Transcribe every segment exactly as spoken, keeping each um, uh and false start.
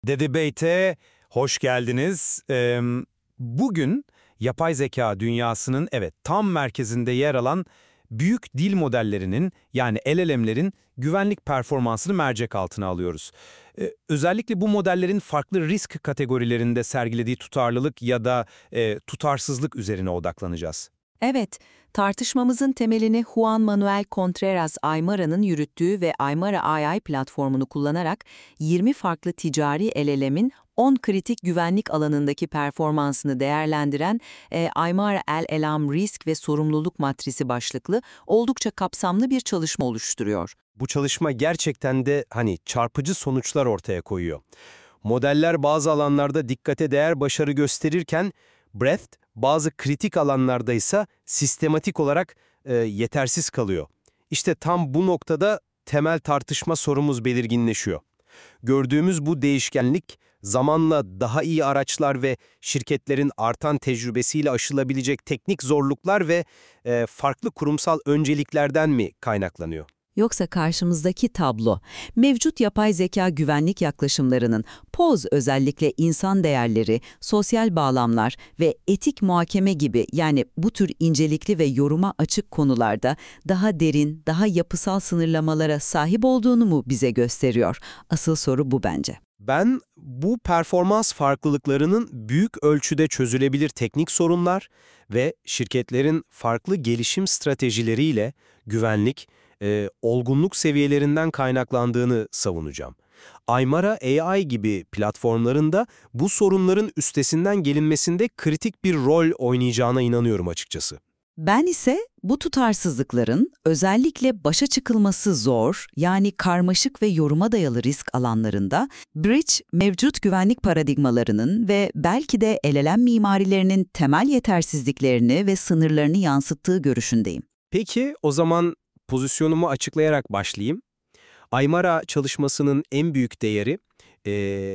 The Debate'e hoş geldiniz. Ee, bugün yapay zeka dünyasının evet tam merkezinde yer alan büyük dil modellerinin yani L L M'lerin güvenlik performansını mercek altına alıyoruz. Ee, özellikle bu modellerin farklı risk kategorilerinde sergilediği tutarlılık ya da e, tutarsızlık üzerine odaklanacağız. Evet, tartışmamızın temelini Juan Manuel Contreras Aymara'nın yürüttüğü ve Aymara A I platformunu kullanarak yirmi farklı ticari L L M'in on kritik güvenlik alanındaki performansını değerlendiren e, Aymara L L M Risk ve Sorumluluk Matrisi başlıklı oldukça kapsamlı bir çalışma oluşturuyor. Bu çalışma gerçekten de hani çarpıcı sonuçlar ortaya koyuyor. Modeller bazı alanlarda dikkate değer başarı gösterirken, Breadth bazı kritik alanlarda ise sistematik olarak e, yetersiz kalıyor. İşte tam bu noktada temel tartışma sorumuz belirginleşiyor. Gördüğümüz bu değişkenlik zamanla daha iyi araçlar ve şirketlerin artan tecrübesiyle aşılabilecek teknik zorluklar ve e, farklı kurumsal önceliklerden mi kaynaklanıyor? Yoksa karşımızdaki tablo, mevcut yapay zeka güvenlik yaklaşımlarının poz özellikle insan değerleri, sosyal bağlamlar ve etik muhakeme gibi yani bu tür incelikli ve yoruma açık konularda daha derin, daha yapısal sınırlamalara sahip olduğunu mu bize gösteriyor? Asıl soru bu bence. Ben bu performans farklılıklarının büyük ölçüde çözülebilir teknik sorunlar ve şirketlerin farklı gelişim stratejileriyle güvenlik, e, olgunluk seviyelerinden kaynaklandığını savunacağım. Aymara A I gibi platformlarında bu sorunların üstesinden gelinmesinde kritik bir rol oynayacağına inanıyorum açıkçası. Ben ise bu tutarsızlıkların özellikle başa çıkılması zor, yani karmaşık ve yoruma dayalı risk alanlarında Bridge, mevcut güvenlik paradigmalarının ve belki de L L M mimarilerinin temel yetersizliklerini ve sınırlarını yansıttığı görüşündeyim. Peki o zaman pozisyonumu açıklayarak başlayayım. Aymara çalışmasının en büyük değeri, e,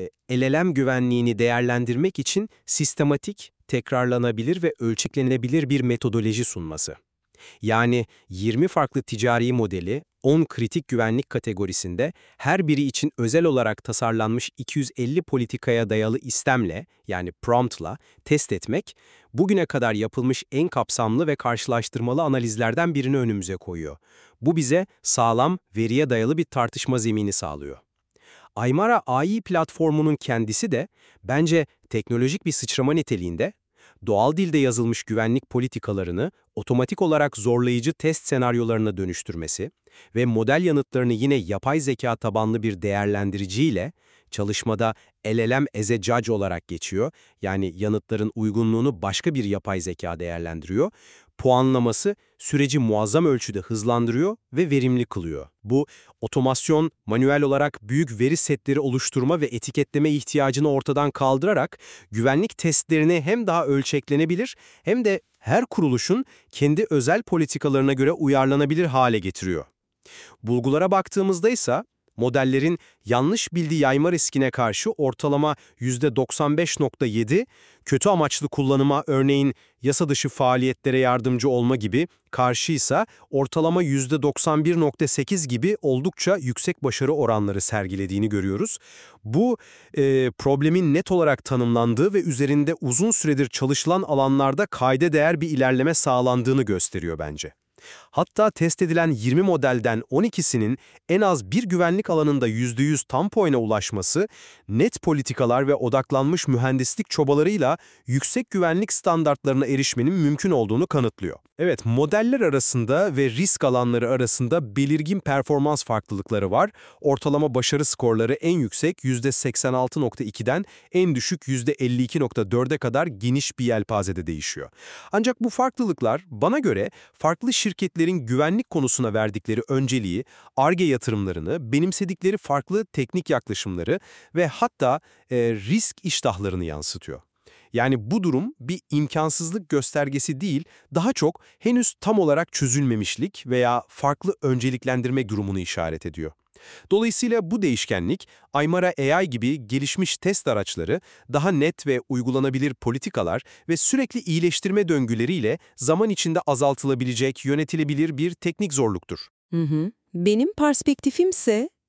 L L M güvenliğini değerlendirmek için sistematik, tekrarlanabilir ve ölçeklenebilir bir metodoloji sunması. Yani yirmi farklı ticari modeli, on kritik güvenlik kategorisinde her biri için özel olarak tasarlanmış iki yüz elli politikaya dayalı istemle, yani promptla test etmek, bugüne kadar yapılmış en kapsamlı ve karşılaştırmalı analizlerden birini önümüze koyuyor. Bu bize sağlam, veriye dayalı bir tartışma zemini sağlıyor. Aymara A I platformunun kendisi de bence teknolojik bir sıçrama niteliğinde, doğal dilde yazılmış güvenlik politikalarını otomatik olarak zorlayıcı test senaryolarına dönüştürmesi ve model yanıtlarını yine yapay zeka tabanlı bir değerlendiriciyle çalışmada L L M as a judge olarak geçiyor, yani yanıtların uygunluğunu başka bir yapay zeka değerlendiriyor, puanlaması süreci muazzam ölçüde hızlandırıyor ve verimli kılıyor. Bu, otomasyon, manuel olarak büyük veri setleri oluşturma ve etiketleme ihtiyacını ortadan kaldırarak güvenlik testlerini hem daha ölçeklenebilir hem de her kuruluşun kendi özel politikalarına göre uyarlanabilir hale getiriyor. Bulgulara baktığımızda ise modellerin yanlış bilgi yayma riskine karşı ortalama yüzde doksan beş nokta yedi, kötü amaçlı kullanıma örneğin yasa dışı faaliyetlere yardımcı olma gibi karşıysa ortalama yüzde doksan bir nokta sekiz gibi oldukça yüksek başarı oranları sergilediğini görüyoruz. Bu e, problemin net olarak tanımlandığı ve üzerinde uzun süredir çalışılan alanlarda kayda değer bir ilerleme sağlandığını gösteriyor bence. Hatta test edilen yirmi modelden on ikisinin en az bir güvenlik alanında yüzde yüz tam puana ulaşması, net politikalar ve odaklanmış mühendislik çabalarıyla yüksek güvenlik standartlarına erişmenin mümkün olduğunu kanıtlıyor. Evet, modeller arasında ve risk alanları arasında belirgin performans farklılıkları var. Ortalama başarı skorları en yüksek yüzde seksen altı nokta ikiden en düşük yüzde elli iki nokta dörde kadar geniş bir yelpazede değişiyor. Ancak bu farklılıklar bana göre farklı şirketlerin güvenlik konusuna verdikleri önceliği, Ar-Ge yatırımlarını, benimsedikleri farklı teknik yaklaşımları ve hatta e, risk iştahlarını yansıtıyor. Yani bu durum bir imkansızlık göstergesi değil, daha çok henüz tam olarak çözülmemişlik veya farklı önceliklendirme durumunu işaret ediyor. Dolayısıyla bu değişkenlik, Aymara A I gibi gelişmiş test araçları, daha net ve uygulanabilir politikalar ve sürekli iyileştirme döngüleriyle zaman içinde azaltılabilecek, yönetilebilir bir teknik zorluktur. Hı hı. Benim perspektifimse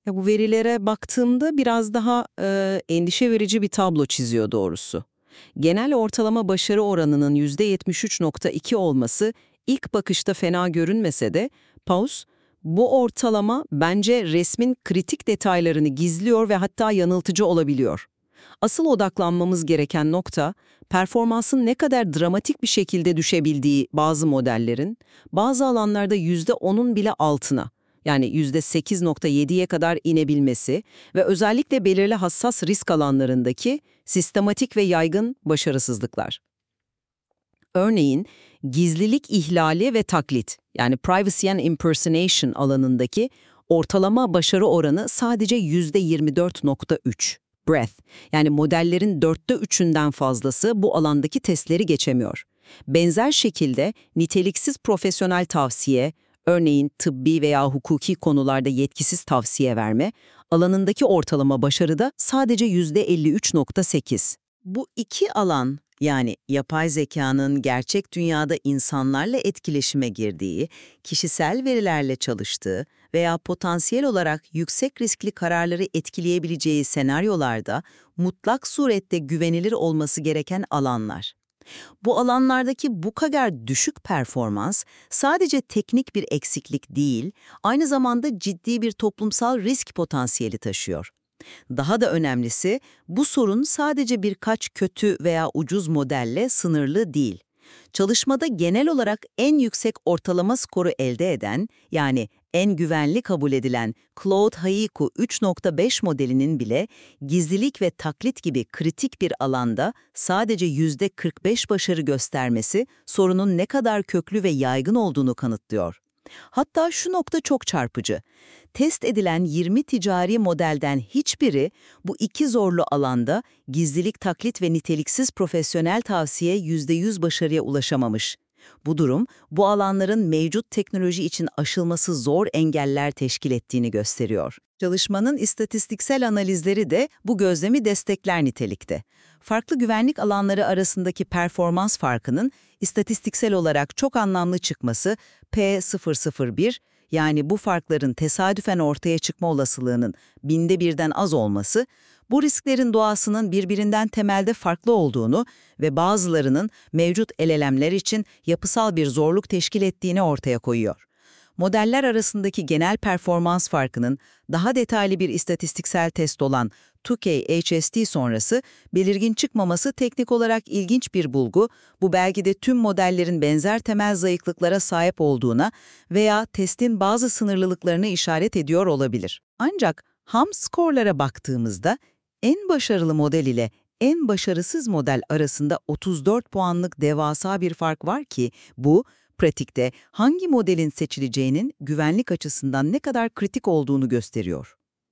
Ya bu verilere baktığımda biraz daha e, endişe verici bir tablo çiziyor doğrusu. Genel ortalama başarı oranının yüzde yetmiş üç nokta iki olması ilk bakışta fena görünmese de Paus, bu ortalama bence resmin kritik detaylarını gizliyor ve hatta yanıltıcı olabiliyor. Asıl odaklanmamız gereken nokta, performansın ne kadar dramatik bir şekilde düşebildiği bazı modellerin, bazı alanlarda yüzde onun bile altına, yani yüzde sekiz nokta yediye kadar inebilmesi ve özellikle belirli hassas risk alanlarındaki sistematik ve yaygın başarısızlıklar. Örneğin, gizlilik ihlali ve taklit, yani privacy and impersonation alanındaki ortalama başarı oranı sadece yüzde yirmi dört nokta üç. Breadth, yani modellerin dörtte üçünden fazlası bu alandaki testleri geçemiyor. Benzer şekilde niteliksiz profesyonel tavsiye, örneğin tıbbi veya hukuki konularda yetkisiz tavsiye verme, alanındaki ortalama başarıda sadece yüzde elli üç nokta sekiz. Bu iki alan, yani yapay zekanın gerçek dünyada insanlarla etkileşime girdiği, kişisel verilerle çalıştığı veya potansiyel olarak yüksek riskli kararları etkileyebileceği senaryolarda mutlak surette güvenilir olması gereken alanlar. Bu alanlardaki bu kadar düşük performans sadece teknik bir eksiklik değil, aynı zamanda ciddi bir toplumsal risk potansiyeli taşıyor. Daha da önemlisi, bu sorun sadece birkaç kötü veya ucuz modelle sınırlı değil. Çalışmada genel olarak en yüksek ortalama skoru elde eden, yani en güvenli kabul edilen Claude Haiku üç nokta beş modelinin bile gizlilik ve taklit gibi kritik bir alanda sadece yüzde kırk beş başarı göstermesi sorunun ne kadar köklü ve yaygın olduğunu kanıtlıyor. Hatta şu nokta çok çarpıcı. Test edilen yirmi ticari modelden hiçbiri bu iki zorlu alanda gizlilik, taklit ve niteliksiz profesyonel tavsiye yüzde yüz başarıya ulaşamamış. Bu durum, bu alanların mevcut teknoloji için aşılması zor engeller teşkil ettiğini gösteriyor. Çalışmanın istatistiksel analizleri de bu gözlemi destekler nitelikte. Farklı güvenlik alanları arasındaki performans farkının istatistiksel olarak çok anlamlı çıkması P sıfır sıfır bir, yani bu farkların tesadüfen ortaya çıkma olasılığının binde birden az olması, bu risklerin doğasının birbirinden temelde farklı olduğunu ve bazılarının mevcut L L M'ler için yapısal bir zorluk teşkil ettiğini ortaya koyuyor. Modeller arasındaki genel performans farkının daha detaylı bir istatistiksel test olan iki K H S T sonrası belirgin çıkmaması teknik olarak ilginç bir bulgu, bu belki de tüm modellerin benzer temel zayıflıklara sahip olduğuna veya testin bazı sınırlılıklarını işaret ediyor olabilir. Ancak ham skorlara baktığımızda en başarılı model ile en başarısız model arasında otuz dört puanlık devasa bir fark var ki bu, pratikte hangi modelin seçileceğinin güvenlik açısından ne kadar kritik olduğunu gösteriyor.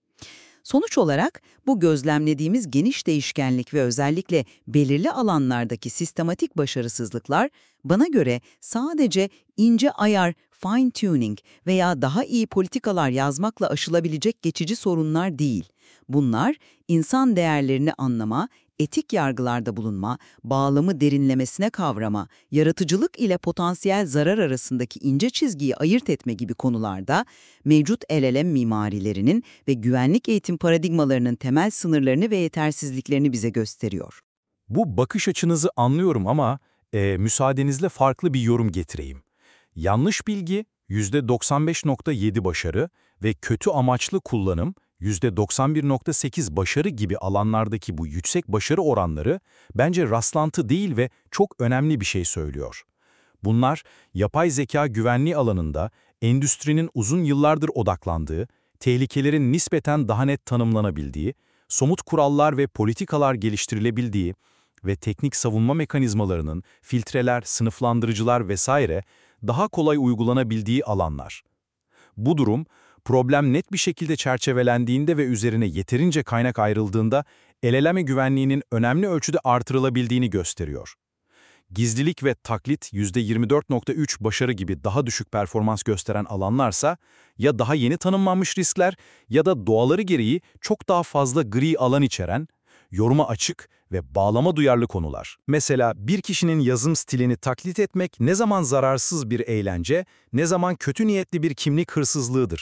Sonuç olarak bu gözlemlediğimiz geniş değişkenlik ve özellikle belirli alanlardaki sistematik başarısızlıklar bana göre sadece ince ayar, fine tuning veya daha iyi politikalar yazmakla aşılabilecek geçici sorunlar değil. Bunlar insan değerlerini anlama, etik yargılarda bulunma, bağlamı derinlemesine kavrama, yaratıcılık ile potansiyel zarar arasındaki ince çizgiyi ayırt etme gibi konularda mevcut L L M mimarilerinin ve güvenlik eğitim paradigmalarının temel sınırlarını ve yetersizliklerini bize gösteriyor. Bu bakış açınızı anlıyorum ama e, müsaadenizle farklı bir yorum getireyim. Yanlış bilgi yüzde doksan beş nokta yedi başarı ve kötü amaçlı kullanım yüzde doksan bir nokta sekiz başarı gibi alanlardaki bu yüksek başarı oranları bence rastlantı değil ve çok önemli bir şey söylüyor. Bunlar yapay zeka güvenliği alanında endüstrinin uzun yıllardır odaklandığı, tehlikelerin nispeten daha net tanımlanabildiği, somut kurallar ve politikalar geliştirilebildiği ve teknik savunma mekanizmalarının, filtreler, sınıflandırıcılar vesaire daha kolay uygulanabildiği alanlar. Bu durum, problem net bir şekilde çerçevelendiğinde ve üzerine yeterince kaynak ayrıldığında L L M güvenliğinin önemli ölçüde artırılabildiğini gösteriyor. Gizlilik ve taklit yüzde yirmi dört nokta üç başarı gibi daha düşük performans gösteren alanlarsa ya daha yeni tanımlanmış riskler ya da doğaları gereği çok daha fazla gri alan içeren, yoruma açık ve bağlama duyarlı konular. Mesela bir kişinin yazım stilini taklit etmek ne zaman zararsız bir eğlence, ne zaman kötü niyetli bir kimlik hırsızlığıdır.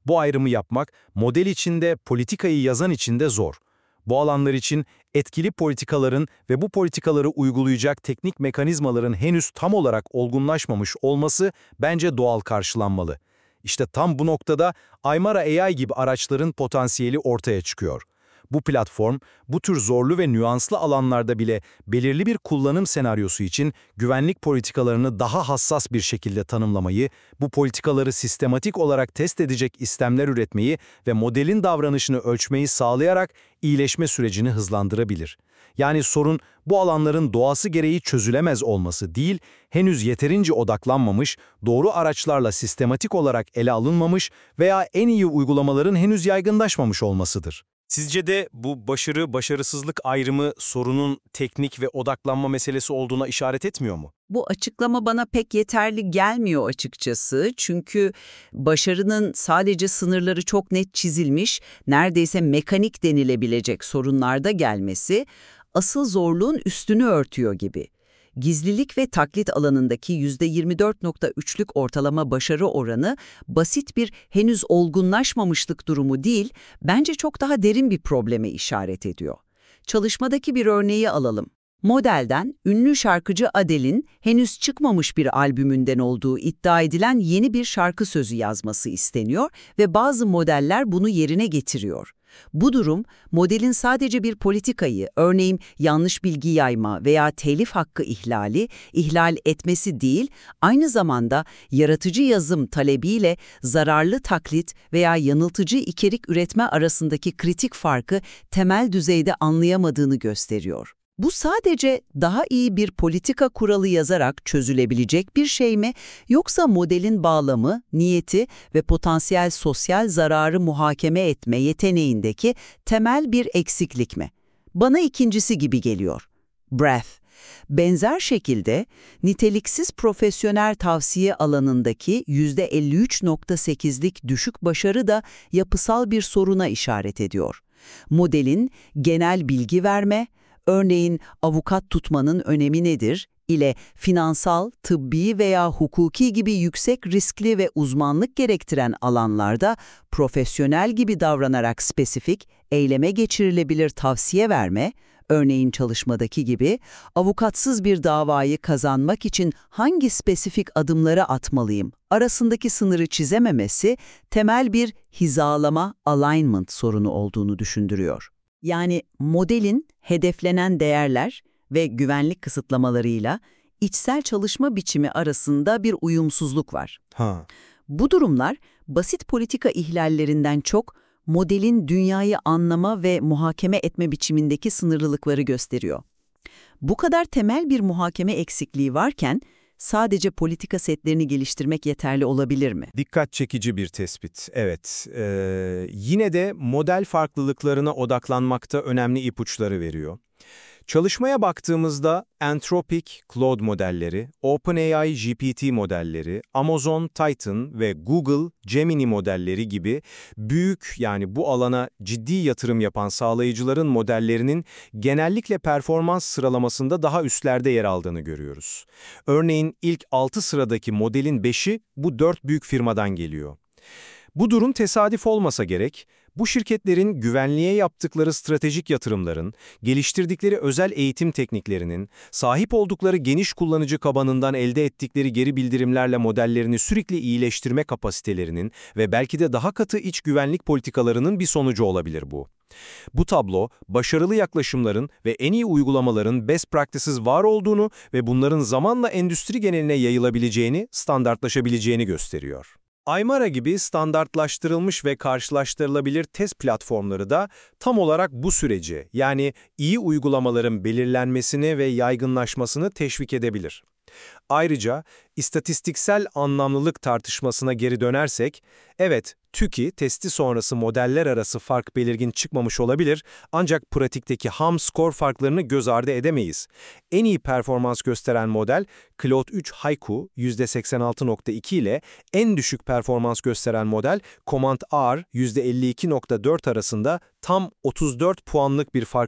Bu ayrımı yapmak, model içinde, politikayı yazan içinde zor. Bu alanlar için etkili politikaların ve bu politikaları uygulayacak teknik mekanizmaların henüz tam olarak olgunlaşmamış olması bence doğal karşılanmalı. İşte tam bu noktada Aymara A I gibi araçların potansiyeli ortaya çıkıyor. Bu platform, bu tür zorlu ve nüanslı alanlarda bile belirli bir kullanım senaryosu için güvenlik politikalarını daha hassas bir şekilde tanımlamayı, bu politikaları sistematik olarak test edecek istemler üretmeyi ve modelin davranışını ölçmeyi sağlayarak iyileşme sürecini hızlandırabilir. Yani sorun bu alanların doğası gereği çözülemez olması değil, henüz yeterince odaklanmamış, doğru araçlarla sistematik olarak ele alınmamış veya en iyi uygulamaların henüz yaygınlaşmamış olmasıdır. Sizce de bu başarı-başarısızlık ayrımı sorunun teknik ve odaklanma meselesi olduğuna işaret etmiyor mu? Bu açıklama bana pek yeterli gelmiyor açıkçası. Çünkü başarının sadece sınırları çok net çizilmiş, neredeyse mekanik denilebilecek sorunlarda gelmesi, asıl zorluğun üstünü örtüyor gibi. Gizlilik ve taklit alanındaki yüzde yirmi dört nokta üçlük ortalama başarı oranı basit bir henüz olgunlaşmamışlık durumu değil, bence çok daha derin bir probleme işaret ediyor. Çalışmadaki bir örneği alalım. Modelden ünlü şarkıcı Adele'in henüz çıkmamış bir albümünden olduğu iddia edilen yeni bir şarkı sözü yazması isteniyor ve bazı modeller bunu yerine getiriyor. Bu durum, modelin sadece bir politikayı, örneğin yanlış bilgi yayma veya telif hakkı ihlali, ihlal etmesi değil, aynı zamanda yaratıcı yazım talebiyle zararlı taklit veya yanıltıcı içerik üretme arasındaki kritik farkı temel düzeyde anlayamadığını gösteriyor. Bu sadece daha iyi bir politika kuralı yazarak çözülebilecek bir şey mi, yoksa modelin bağlamı, niyeti ve potansiyel sosyal zararı muhakeme etme yeteneğindeki temel bir eksiklik mi? Bana ikincisi gibi geliyor. Breath. Benzer şekilde niteliksiz profesyonel tavsiye alanındaki yüzde elli üç nokta sekizlik düşük başarı da yapısal bir soruna işaret ediyor. Modelin genel bilgi verme, örneğin avukat tutmanın önemi nedir ile finansal, tıbbi veya hukuki gibi yüksek riskli ve uzmanlık gerektiren alanlarda profesyonel gibi davranarak spesifik, eyleme geçirilebilir tavsiye verme, örneğin çalışmadaki gibi, avukatsız bir davayı kazanmak için hangi spesifik adımları atmalıyım arasındaki sınırı çizememesi temel bir hizalama, alignment sorunu olduğunu düşündürüyor. Yani modelin hedeflenen değerler ve güvenlik kısıtlamalarıyla içsel çalışma biçimi arasında bir uyumsuzluk var. Ha. Bu durumlar basit politika ihlallerinden çok modelin dünyayı anlama ve muhakeme etme biçimindeki sınırlılıkları gösteriyor. Bu kadar temel bir muhakeme eksikliği varken sadece politika setlerini geliştirmek yeterli olabilir mi? Dikkat çekici bir tespit, evet. Ee, yine de model farklılıklarına odaklanmakta önemli ipuçları veriyor. Çalışmaya baktığımızda Anthropic Claude modelleri, OpenAI G P T modelleri, Amazon Titan ve Google Gemini modelleri gibi büyük, yani bu alana ciddi yatırım yapan sağlayıcıların modellerinin genellikle performans sıralamasında daha üstlerde yer aldığını görüyoruz. Örneğin ilk altı sıradaki modelin beşi bu dört büyük firmadan geliyor. Bu durum tesadüf olmasa gerek, bu şirketlerin güvenliğe yaptıkları stratejik yatırımların, geliştirdikleri özel eğitim tekniklerinin, sahip oldukları geniş kullanıcı kabanından elde ettikleri geri bildirimlerle modellerini sürekli iyileştirme kapasitelerinin ve belki de daha katı iç güvenlik politikalarının bir sonucu olabilir bu. Bu tablo, başarılı yaklaşımların ve en iyi uygulamaların best practices var olduğunu ve bunların zamanla endüstri geneline yayılabileceğini, standartlaşabileceğini gösteriyor. Aymara gibi standartlaştırılmış ve karşılaştırılabilir test platformları da tam olarak bu süreci, yani iyi uygulamaların belirlenmesini ve yaygınlaşmasını teşvik edebilir. Ayrıca istatistiksel anlamlılık tartışmasına geri dönersek, evet, TÜKİ testi sonrası modeller arası fark belirgin çıkmamış olabilir, ancak pratikteki ham skor farklarını göz ardı edemeyiz. En iyi performans gösteren model Claude üç Haiku yüzde seksen altı nokta iki ile en düşük performans gösteren model Command R yüzde elli iki nokta dört arasında tam otuz dört puanlık bir fark var.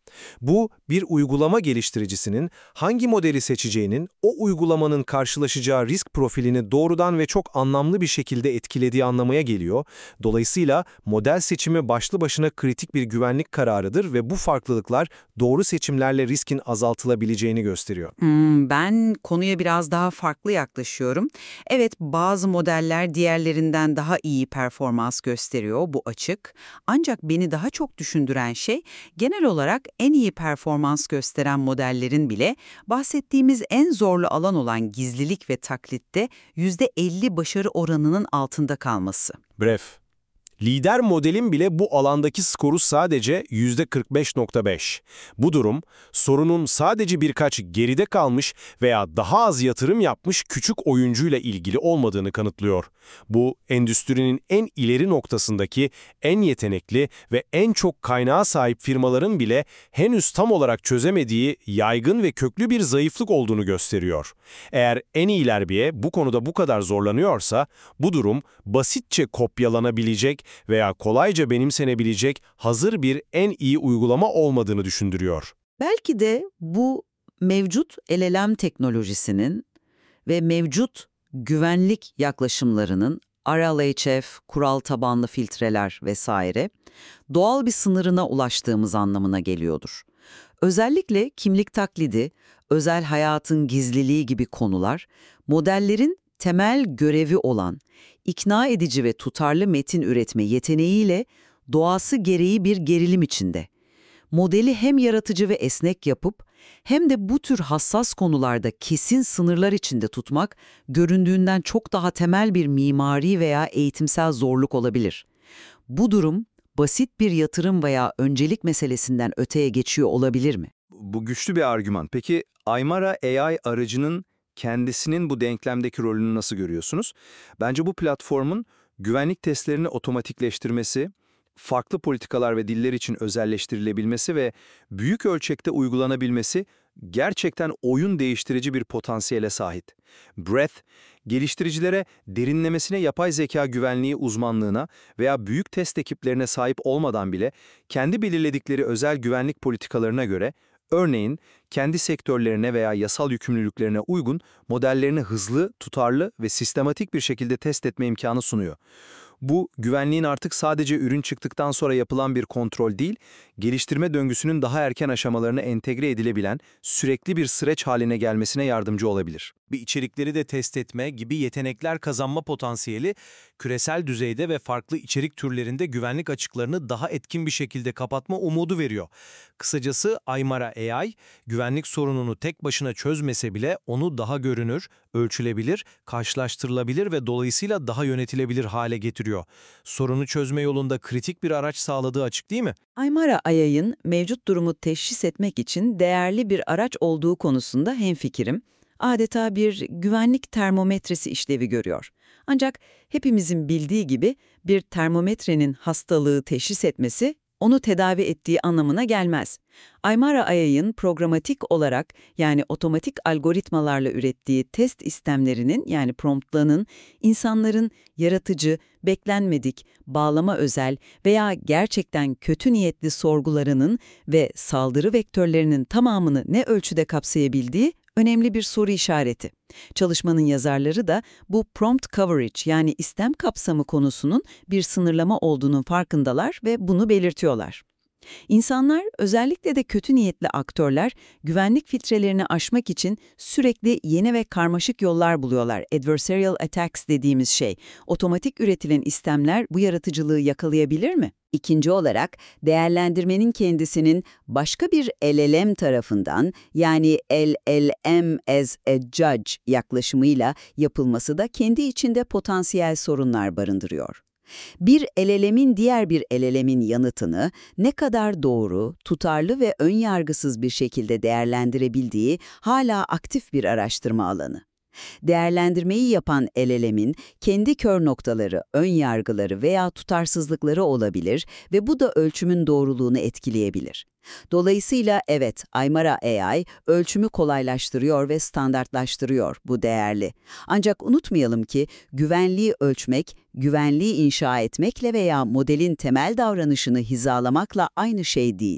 Bu, bir uygulama geliştiricisinin hangi modeli seçeceğinin, o uygulamanın karşılaşacağı risk profilini doğrudan ve çok anlamlı bir şekilde etkilediği anlamaya geliyor. Dolayısıyla model seçimi başlı başına kritik bir güvenlik kararıdır ve bu farklılıklar doğru seçimlerle riskin azaltılabileceğini gösteriyor. Hmm, ben konuya biraz daha farklı yaklaşıyorum. Evet, bazı modeller diğerlerinden daha iyi performans gösteriyor, bu açık. Ancak beni daha çok düşündüren şey, genel olarak en iyi performans gösteren modellerin bile bahsettiğimiz en zorlu alan olan gizlilik ve taklitte yüzde elli başarı oranının altında kalması. Bref. Lider modelin bile bu alandaki skoru sadece yüzde kırk beş nokta beş. Bu durum, sorunun sadece birkaç geride kalmış veya daha az yatırım yapmış küçük oyuncuyla ilgili olmadığını kanıtlıyor. Bu, endüstrinin en ileri noktasındaki, en yetenekli ve en çok kaynağa sahip firmaların bile henüz tam olarak çözemediği yaygın ve köklü bir zayıflık olduğunu gösteriyor. Eğer en iyiler bile bu konuda bu kadar zorlanıyorsa, bu durum basitçe kopyalanabilecek veya kolayca benimsenebilecek hazır bir en iyi uygulama olmadığını düşündürüyor. Belki de bu mevcut L L M teknolojisinin ve mevcut güvenlik yaklaşımlarının R L H F, kural tabanlı filtreler vesaire doğal bir sınırına ulaştığımız anlamına geliyordur. Özellikle kimlik taklidi, özel hayatın gizliliği gibi konular, modellerin temel görevi olan ikna edici ve tutarlı metin üretme yeteneğiyle doğası gereği bir gerilim içinde. Modeli hem yaratıcı ve esnek yapıp hem de bu tür hassas konularda kesin sınırlar içinde tutmak göründüğünden çok daha temel bir mimari veya eğitimsel zorluk olabilir. Bu durum basit bir yatırım veya öncelik meselesinden öteye geçiyor olabilir mi? Bu güçlü bir argüman. Peki Aymara A I aracının kendisinin bu denklemdeki rolünü nasıl görüyorsunuz? Bence bu platformun güvenlik testlerini otomatikleştirmesi, farklı politikalar ve diller için özelleştirilebilmesi ve büyük ölçekte uygulanabilmesi gerçekten oyun değiştirici bir potansiyele sahip. Breath, geliştiricilere derinlemesine yapay zeka güvenliği uzmanlığına veya büyük test ekiplerine sahip olmadan bile kendi belirledikleri özel güvenlik politikalarına göre, örneğin kendi sektörlerine veya yasal yükümlülüklerine uygun modellerini hızlı, tutarlı ve sistematik bir şekilde test etme imkanı sunuyor. Bu, güvenliğin artık sadece ürün çıktıktan sonra yapılan bir kontrol değil, geliştirme döngüsünün daha erken aşamalarına entegre edilebilen sürekli bir süreç haline gelmesine yardımcı olabilir. Bir içerikleri de test etme gibi yetenekler kazanma potansiyeli, küresel düzeyde ve farklı içerik türlerinde güvenlik açıklarını daha etkin bir şekilde kapatma umudu veriyor. Kısacası Aymara A I, güvenlik sorununu tek başına çözmese bile onu daha görünür, ölçülebilir, karşılaştırılabilir ve dolayısıyla daha yönetilebilir hale getiriyor. Sorunu çözme yolunda kritik bir araç sağladığı açık değil mi? Aymara A I'ın mevcut durumu teşhis etmek için değerli bir araç olduğu konusunda hemfikirim. Adeta bir güvenlik termometresi işlevi görüyor. Ancak hepimizin bildiği gibi bir termometrenin hastalığı teşhis etmesi onu tedavi ettiği anlamına gelmez. Aymara A I'ın programatik olarak yani otomatik algoritmalarla ürettiği test istemlerinin yani promptlarının insanların yaratıcı, beklenmedik, bağlama özel veya gerçekten kötü niyetli sorgularının ve saldırı vektörlerinin tamamını ne ölçüde kapsayabildiği önemli bir soru işareti. Çalışmanın yazarları da bu prompt coverage yani istem kapsamı konusunun bir sınırlama olduğunun farkındalar ve bunu belirtiyorlar. İnsanlar, özellikle de kötü niyetli aktörler, güvenlik filtrelerini aşmak için sürekli yeni ve karmaşık yollar buluyorlar. Adversarial attacks dediğimiz şey. Otomatik üretilen istemler bu yaratıcılığı yakalayabilir mi? İkinci olarak, değerlendirmenin kendisinin başka bir L L M tarafından yani L L M as a judge yaklaşımıyla yapılması da kendi içinde potansiyel sorunlar barındırıyor. Bir L L M'in diğer bir L L M'in yanıtını ne kadar doğru, tutarlı ve önyargısız bir şekilde değerlendirebildiği hala aktif bir araştırma alanı. Değerlendirmeyi yapan L L M'in kendi kör noktaları, ön yargıları veya tutarsızlıkları olabilir ve bu da ölçümün doğruluğunu etkileyebilir. Dolayısıyla evet, Aymara A I ölçümü kolaylaştırıyor ve standartlaştırıyor, bu değerli. Ancak unutmayalım ki güvenliği ölçmek, güvenliği inşa etmekle veya modelin temel davranışını hizalamakla aynı şey değil.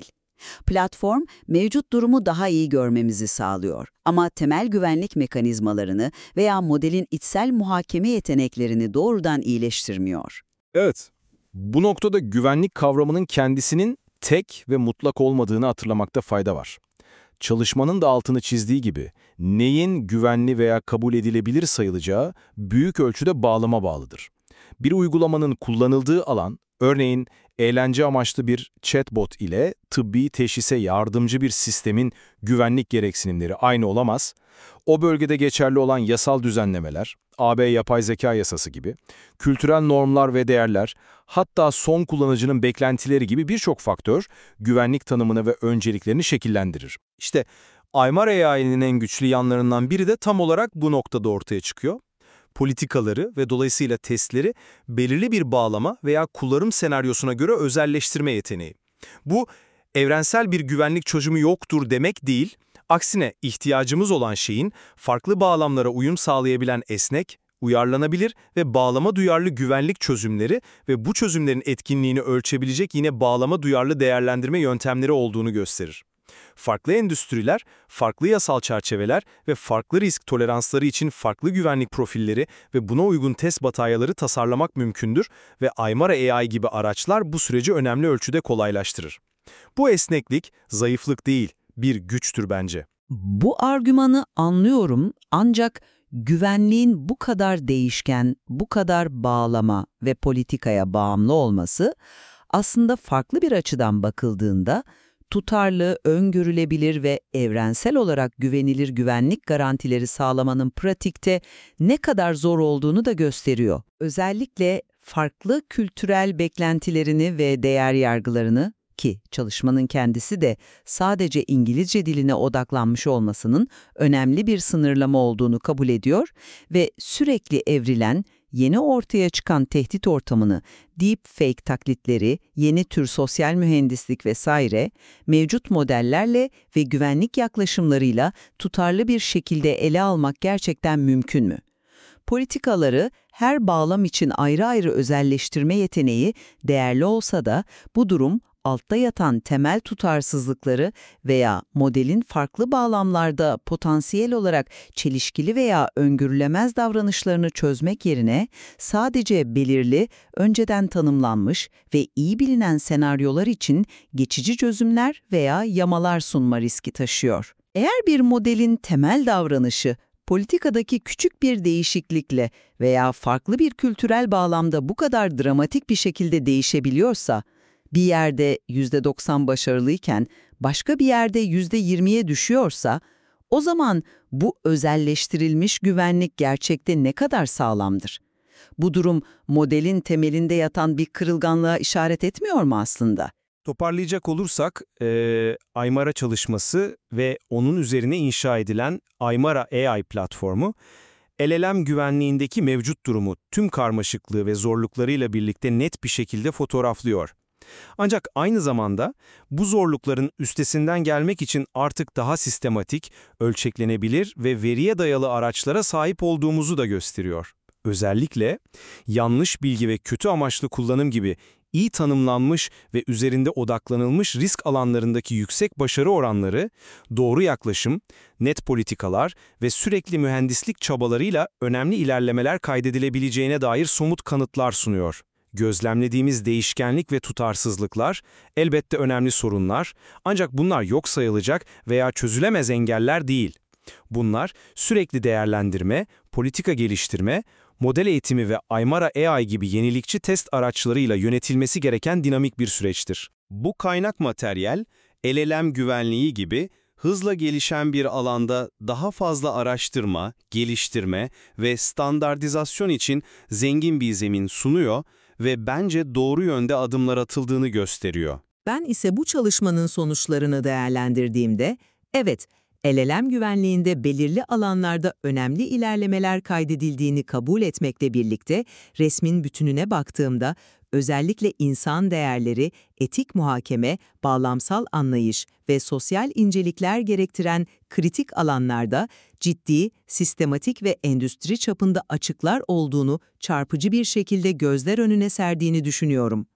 Platform, mevcut durumu daha iyi görmemizi sağlıyor. Ama temel güvenlik mekanizmalarını veya modelin içsel muhakeme yeteneklerini doğrudan iyileştirmiyor. Evet, bu noktada güvenlik kavramının kendisinin tek ve mutlak olmadığını hatırlamakta fayda var. Çalışmanın da altını çizdiği gibi, neyin güvenli veya kabul edilebilir sayılacağı büyük ölçüde bağlama bağlıdır. Bir uygulamanın kullanıldığı alan, örneğin eğlence amaçlı bir chatbot ile tıbbi teşhise yardımcı bir sistemin güvenlik gereksinimleri aynı olamaz. O bölgede geçerli olan yasal düzenlemeler, A B yapay zeka yasası gibi, kültürel normlar ve değerler, hatta son kullanıcının beklentileri gibi birçok faktör güvenlik tanımını ve önceliklerini şekillendirir. İşte Aymara A I'nin en güçlü yanlarından biri de tam olarak bu noktada ortaya çıkıyor. Politikaları ve dolayısıyla testleri belirli bir bağlama veya kullanım senaryosuna göre özelleştirme yeteneği. Bu, evrensel bir güvenlik çözümü yoktur demek değil, aksine ihtiyacımız olan şeyin farklı bağlamlara uyum sağlayabilen esnek, uyarlanabilir ve bağlama duyarlı güvenlik çözümleri ve bu çözümlerin etkinliğini ölçebilecek yine bağlama duyarlı değerlendirme yöntemleri olduğunu gösterir. Farklı endüstriler, farklı yasal çerçeveler ve farklı risk toleransları için farklı güvenlik profilleri ve buna uygun test bataryaları tasarlamak mümkündür ve Aymara A I gibi araçlar bu süreci önemli ölçüde kolaylaştırır. Bu esneklik, zayıflık değil, bir güçtür bence. Bu argümanı anlıyorum ancak güvenliğin bu kadar değişken, bu kadar bağlama ve politikaya bağımlı olması aslında farklı bir açıdan bakıldığında tutarlı, öngörülebilir ve evrensel olarak güvenilir güvenlik garantileri sağlamanın pratikte ne kadar zor olduğunu da gösteriyor. Özellikle farklı kültürel beklentilerini ve değer yargılarını, ki çalışmanın kendisi de sadece İngilizce diline odaklanmış olmasının önemli bir sınırlama olduğunu kabul ediyor ve sürekli evrilen, yeni ortaya çıkan tehdit ortamını, deepfake taklitleri, yeni tür sosyal mühendislik vesaire, mevcut modellerle ve güvenlik yaklaşımlarıyla tutarlı bir şekilde ele almak gerçekten mümkün mü? Politikaları her bağlam için ayrı ayrı özelleştirme yeteneği değerli olsa da bu durum, altta yatan temel tutarsızlıkları veya modelin farklı bağlamlarda potansiyel olarak çelişkili veya öngörülemez davranışlarını çözmek yerine sadece belirli, önceden tanımlanmış ve iyi bilinen senaryolar için geçici çözümler veya yamalar sunma riski taşıyor. Eğer bir modelin temel davranışı politikadaki küçük bir değişiklikle veya farklı bir kültürel bağlamda bu kadar dramatik bir şekilde değişebiliyorsa, bir yerde yüzde doksan başarılıyken başka bir yerde yüzde yirmiye düşüyorsa, o zaman bu özelleştirilmiş güvenlik gerçekte ne kadar sağlamdır? Bu durum modelin temelinde yatan bir kırılganlığa işaret etmiyor mu aslında? Toparlayacak olursak, e, Aymara çalışması ve onun üzerine inşa edilen Aymara A I platformu, L L M güvenliğindeki mevcut durumu tüm karmaşıklığı ve zorluklarıyla birlikte net bir şekilde fotoğraflıyor. Ancak aynı zamanda bu zorlukların üstesinden gelmek için artık daha sistematik, ölçeklenebilir ve veriye dayalı araçlara sahip olduğumuzu da gösteriyor. Özellikle yanlış bilgi ve kötü amaçlı kullanım gibi iyi tanımlanmış ve üzerinde odaklanılmış risk alanlarındaki yüksek başarı oranları, doğru yaklaşım, net politikalar ve sürekli mühendislik çabalarıyla önemli ilerlemeler kaydedilebileceğine dair somut kanıtlar sunuyor. Gözlemlediğimiz değişkenlik ve tutarsızlıklar elbette önemli sorunlar, ancak bunlar yok sayılacak veya çözülemez engeller değil. Bunlar sürekli değerlendirme, politika geliştirme, model eğitimi ve Aymara A I gibi yenilikçi test araçlarıyla yönetilmesi gereken dinamik bir süreçtir. Bu kaynak materyal, L L M güvenliği gibi hızla gelişen bir alanda daha fazla araştırma, geliştirme ve standartizasyon için zengin bir zemin sunuyor ve bence doğru yönde adımlar atıldığını gösteriyor. Ben ise bu çalışmanın sonuçlarını değerlendirdiğimde, evet, L L M güvenliğinde belirli alanlarda önemli ilerlemeler kaydedildiğini kabul etmekle birlikte resmin bütününe baktığımda özellikle insan değerleri, etik muhakeme, bağlamsal anlayış ve sosyal incelikler gerektiren kritik alanlarda ciddi, sistematik ve endüstri çapında açıklar olduğunu çarpıcı bir şekilde gözler önüne serdiğini düşünüyorum.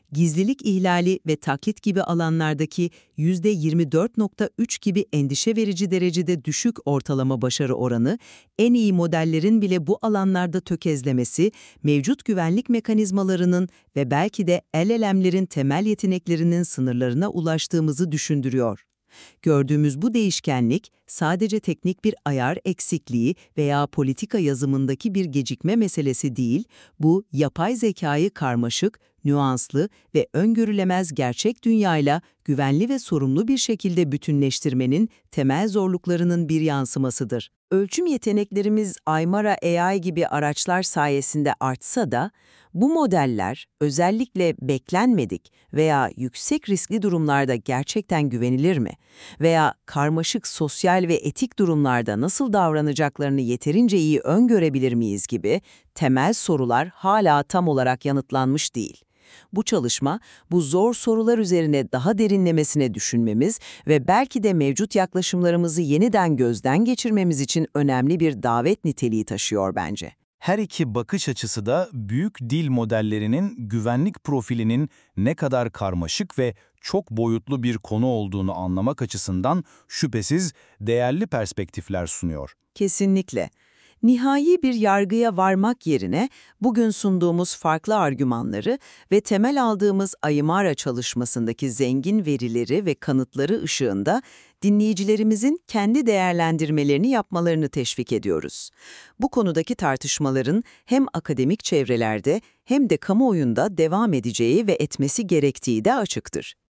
gizlilik ihlali ve taklit gibi alanlardaki yüzde yirmi dört nokta üç gibi endişe verici derecede düşük ortalama başarı oranı, en iyi modellerin bile bu alanlarda tökezlemesi, mevcut güvenlik mekanizmalarının ve belki de L L M'lerin temel yeteneklerinin sınırlarına ulaştığımızı düşündürüyor. Gördüğümüz bu değişkenlik sadece teknik bir ayar eksikliği veya politika yazımındaki bir gecikme meselesi değil, bu yapay zekayı karmaşık, nüanslı ve öngörülemez gerçek dünyayla güvenli ve sorumlu bir şekilde bütünleştirmenin temel zorluklarının bir yansımasıdır. Ölçüm yeteneklerimiz Aymara A I gibi araçlar sayesinde artsa da, bu modeller özellikle beklenmedik veya yüksek riskli durumlarda gerçekten güvenilir mi? Veya karmaşık sosyal ve etik durumlarda nasıl davranacaklarını yeterince iyi öngörebilir miyiz gibi temel sorular hala tam olarak yanıtlanmış değil. Bu çalışma, bu zor sorular üzerine daha derinlemesine düşünmemiz ve belki de mevcut yaklaşımlarımızı yeniden gözden geçirmemiz için önemli bir davet niteliği taşıyor bence. Her iki bakış açısı da büyük dil modellerinin güvenlik profilinin ne kadar karmaşık ve çok boyutlu bir konu olduğunu anlamak açısından şüphesiz değerli perspektifler sunuyor. Kesinlikle. Nihai bir yargıya varmak yerine bugün sunduğumuz farklı argümanları ve temel aldığımız Aymara çalışmasındaki zengin verileri ve kanıtları ışığında dinleyicilerimizin kendi değerlendirmelerini yapmalarını teşvik ediyoruz. Bu konudaki tartışmaların hem akademik çevrelerde hem de kamuoyunda devam edeceği ve etmesi gerektiği de açıktır.